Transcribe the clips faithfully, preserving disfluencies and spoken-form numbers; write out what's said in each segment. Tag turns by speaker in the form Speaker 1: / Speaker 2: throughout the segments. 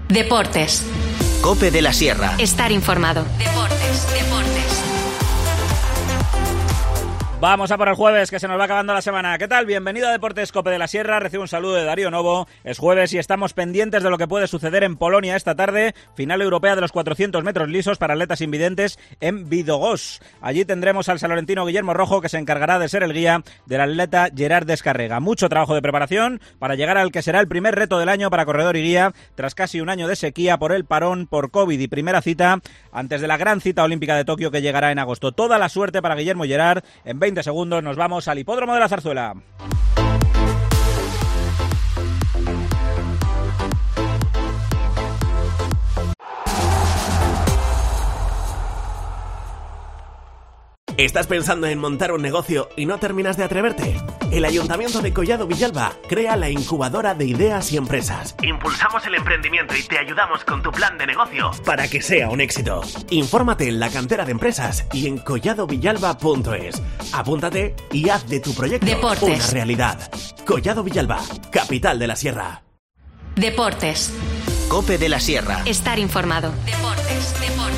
Speaker 1: Deportes.
Speaker 2: COPE de la Sierra.
Speaker 1: Estar informado. Deportes, deportes.
Speaker 3: Vamos a por el jueves, que se nos va acabando la semana. ¿Qué tal? Bienvenido a Deportes COPE de la Sierra. Recibo un saludo de Darío Novo. Es jueves y estamos pendientes de lo que puede suceder en Polonia esta tarde. Final europea de los cuatrocientos metros lisos para atletas invidentes en Bydgoszcz. Allí tendremos al salorentino Guillermo Rojo, que se encargará de ser el guía del atleta Gerard Descarrega. Mucho trabajo de preparación para llegar al que será el primer reto del año para corredor y guía, tras casi un año de sequía por el parón por COVID y primera cita antes de la gran cita olímpica de Tokio, que llegará en agosto. Toda la suerte para Guillermo Gerard. En veinte segundos nos vamos al hipódromo de la Zarzuela.
Speaker 4: ¿Estás pensando en montar un negocio y no terminas de atreverte? El Ayuntamiento de Collado Villalba crea la incubadora de ideas y empresas. Impulsamos el emprendimiento y te ayudamos con tu plan de negocio para que sea un éxito. Infórmate en la cantera de empresas y en collado villalba punto es. Apúntate y haz de tu proyecto
Speaker 1: Deportes.
Speaker 4: una realidad. Collado Villalba, capital de la Sierra.
Speaker 1: Deportes.
Speaker 2: COPE de la Sierra.
Speaker 1: Estar informado. Deportes, deportes.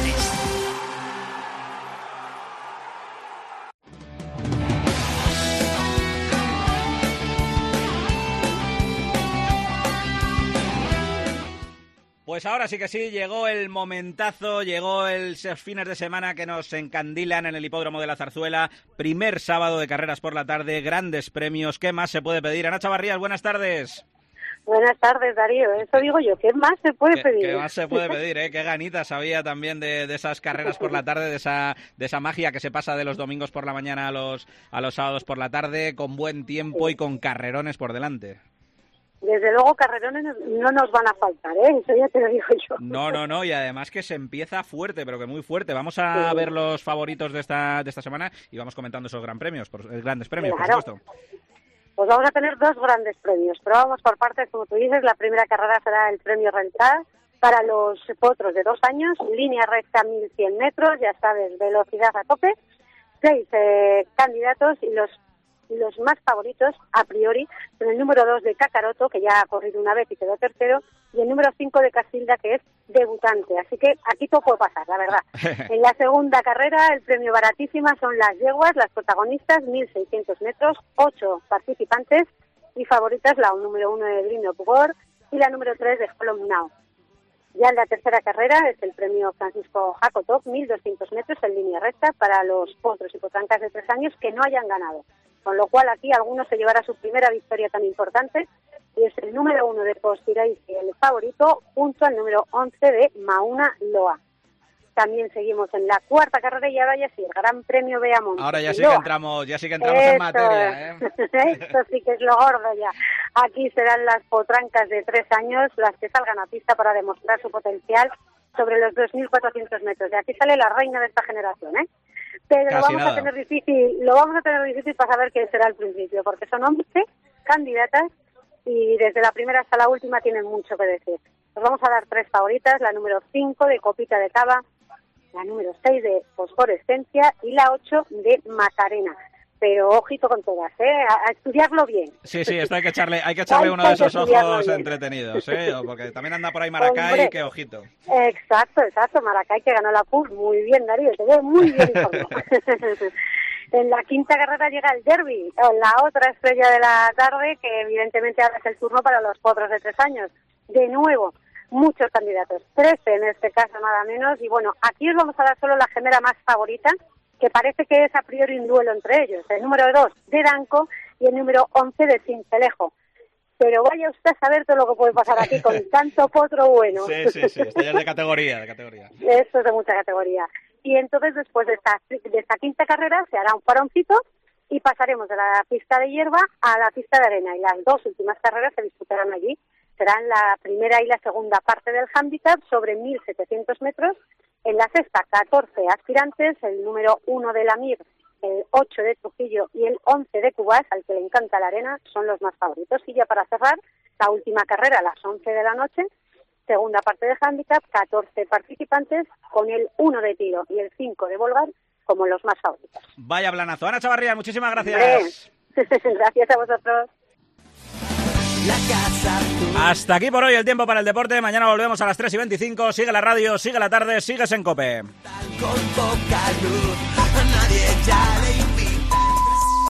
Speaker 3: Pues ahora sí que sí, llegó el momentazo, llegó el fines de semana que nos encandilan en el hipódromo de la Zarzuela. Primer sábado de carreras por la tarde, grandes premios. ¿Qué más se puede pedir? Ana Chavarrías, buenas tardes.
Speaker 5: Buenas tardes, Darío. Eso digo yo. ¿Qué más se puede
Speaker 3: ¿Qué,
Speaker 5: pedir?
Speaker 3: ¿Qué más se puede pedir? ¿eh? Qué ganitas había también de, de esas carreras por la tarde, de esa, de esa magia que se pasa de los domingos por la mañana a los, a los sábados por la tarde, con buen tiempo y con carrerones por delante.
Speaker 5: Desde luego, carrerones no nos van a faltar, ¿eh? Eso ya te lo digo yo.
Speaker 3: No, no, no, y además que se empieza fuerte, pero que muy fuerte. Vamos a sí. ver los favoritos de esta de esta semana y vamos comentando esos gran premios, por, grandes premios,
Speaker 5: claro.
Speaker 3: por supuesto.
Speaker 5: Pues vamos a tener dos grandes premios, pero vamos por partes, como tú dices. La primera carrera será el premio Rentar para los potros de dos años, línea recta mil cien metros, ya sabes, velocidad a tope, seis eh, candidatos y los los más favoritos, a priori, son el número dos de Cacaroto, que ya ha corrido una vez y quedó tercero, y el número cinco de Casilda, que es debutante. Así que aquí todo puede pasar, la verdad. En la segunda carrera, el premio baratísima son las yeguas, las protagonistas, mil seiscientos metros, ocho participantes, y favoritas la número uno de Drino Pugor y la número tres de Holom Now. Ya en la tercera carrera es el premio Francisco Jacotov, mil doscientos metros en línea recta para los potros y potrancas de tres años que no hayan ganado. Con lo cual aquí alguno se llevará su primera victoria tan importante y es el número uno de Postirais, el favorito, junto al número once de Mauna Loa. También seguimos en la cuarta carrera y ahora ya sí, el Gran Premio Beamont.
Speaker 3: Ahora ya sí que entramos, ya sí que entramos
Speaker 5: Esto,
Speaker 3: en materia, ¿eh?
Speaker 5: Esto sí que es lo gordo ya. Aquí serán las potrancas de tres años las que salgan a pista para demostrar su potencial sobre los dos mil cuatrocientos metros. De aquí sale la reina de esta generación, ¿eh? Pero lo vamos, a tener difícil, lo vamos a tener difícil para saber qué será al principio, porque son once candidatas y desde la primera hasta la última tienen mucho que decir. Nos vamos a dar tres favoritas, la número cinco de Copita de Cava, la número seis de Fosforescencia y la ocho de Macarena. Pero ojito con todas, ¿eh? A, a estudiarlo bien.
Speaker 3: Sí, sí, esto hay que echarle, hay que echarle hay uno de esos ojos bien. entretenidos, ¿eh? Porque también anda por ahí Maracay, Hombre, que ojito.
Speaker 5: Exacto, exacto, Maracay que ganó la P U R, muy bien, Darío, te veo muy bien informado. En la quinta carrera llega el Derby, la otra estrella de la tarde, que evidentemente ahora es el turno para los potros de tres años. De nuevo, muchos candidatos, trece en este caso nada menos, y bueno, aquí os vamos a dar solo la gemela más favorita, que parece que es a priori un duelo entre ellos, el número dos de Danco y el número once de Cincelejo. Pero vaya usted a saber todo lo que puede pasar aquí con tanto potro bueno.
Speaker 3: Sí, sí, sí, esto ya es de categoría, de categoría.
Speaker 5: Esto es de mucha categoría. Y entonces después de esta, de esta quinta carrera se hará un paroncito y pasaremos de la pista de hierba a la pista de arena. Y las dos últimas carreras se disputarán allí. Serán la primera y la segunda parte del hándicap sobre mil setecientos metros. En la sexta, catorce aspirantes, el número uno de la Mir, el ocho de Trujillo y el once de Cubás, al que le encanta la arena, son los más favoritos. Y ya para cerrar, la última carrera a las once de la noche, segunda parte del hándicap, catorce participantes, con el uno de Tiro y el cinco de Volgar como los más favoritos.
Speaker 3: Vaya planazo. Ana Chavarría, muchísimas gracias.
Speaker 5: Gracias a vosotros.
Speaker 3: Hasta aquí por hoy el tiempo para el deporte. Mañana volvemos a las tres y veinticinco. Sigue la radio, sigue la tarde, sigues en COPE.
Speaker 6: Con poca luz.